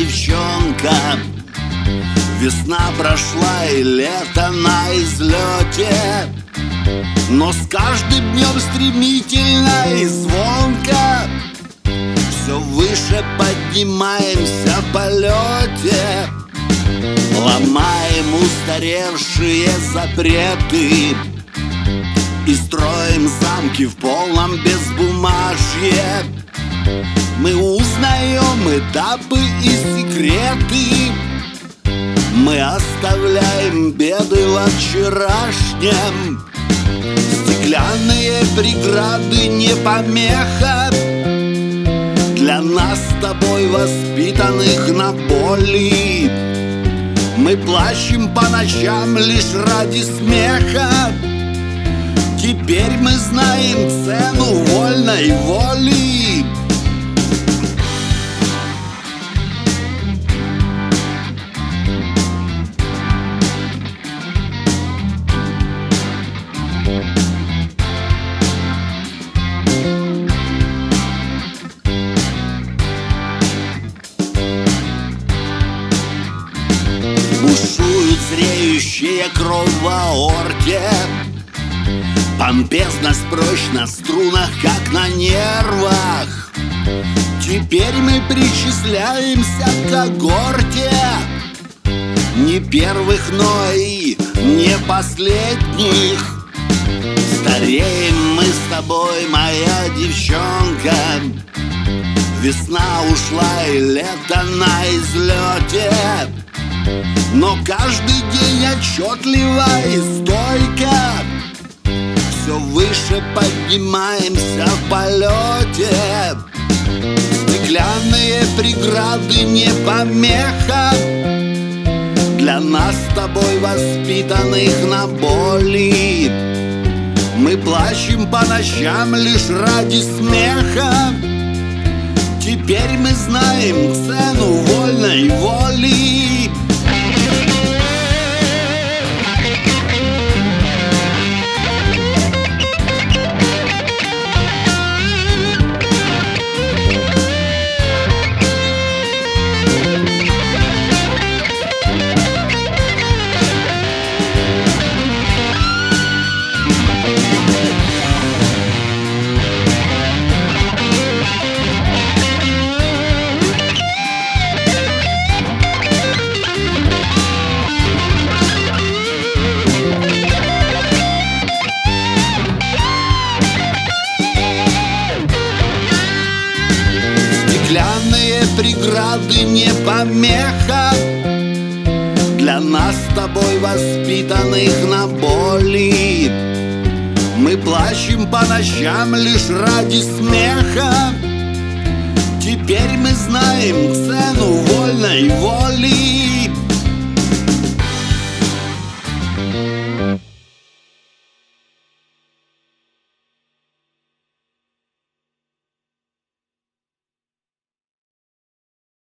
девчонка. Весна прошла и лето на излете, но с каждым днем стремительно и звонко все выше поднимаемся в полете. Ломаем устаревшие запреты и строим замки в полном безбумажье. Мы узнаем этапы и секреты, мы оставляем беды во вчерашнем. Стеклянные преграды не помеха для нас с тобой, воспитанных на боли. Мы плачем по ночам лишь ради смеха. Теперь мы знаем цену вольной воли. Бушует зреющая кровь в аорте, помпезность прочь на струнах, как на нервах. Теперь мы причисляемся к когорте не первых, но и не последних. Стареем мы с тобой, моя девчонка. Весна ушла и лето на излете, но каждый день отчетливо и стойко все выше поднимаемся в полете. Стеклянные преграды не помеха для нас с тобой, воспитанных на боли. Мы плачем по ночам лишь ради смеха. Теперь мы знаем цену вольной воли. Стеклянные преграды не помеха для нас с тобой, воспитанных на боли. Мы плачем по ночам лишь ради смеха. Теперь мы знаем цену вольной воли.